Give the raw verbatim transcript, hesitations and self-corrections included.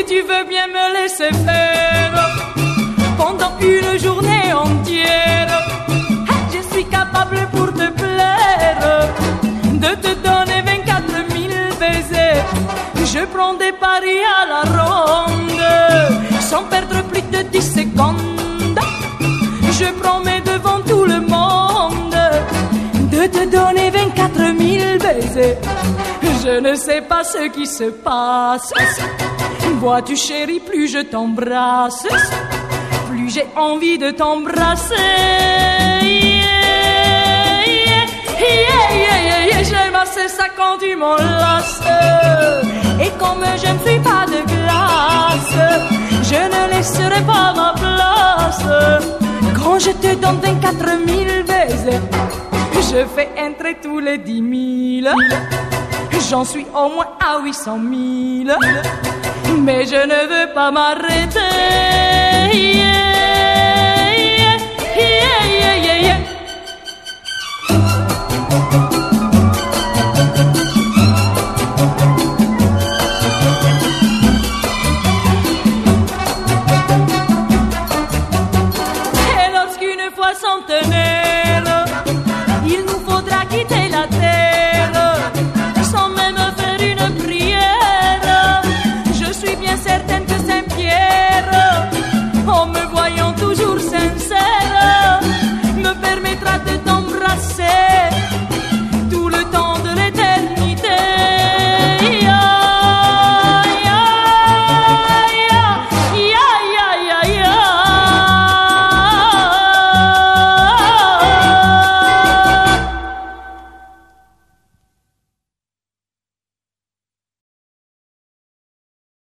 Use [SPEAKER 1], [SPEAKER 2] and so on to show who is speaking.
[SPEAKER 1] si tu veux bien me laisser faire pendant une journée entière, je suis capable pour te plaire de te donner vingt-quatre mille baisers. Je prends des paris à la ronde sans perdre plus de dix secondes. Je promets devant tout le monde de te donner vingt-quatre mille baisers. Je ne sais pas ce qui se passe. Vois-tu chérie, plus je t'embrasse, plus j'ai envie de t'embrasser. Yeah, yeah, yeah, yeah, yeah. J'aime assez ça quand tu m'enlaces. Et comme je ne suis pas de glace, je ne laisserai pas ma place. Quand je te donne vingt-quatre mille baisers, je fais entrer tous les dix mille. J'en suis au moins à huit cent mille. Mais je ne veux pas m'arrêter. Yeah, yeah, yeah, yeah, yeah.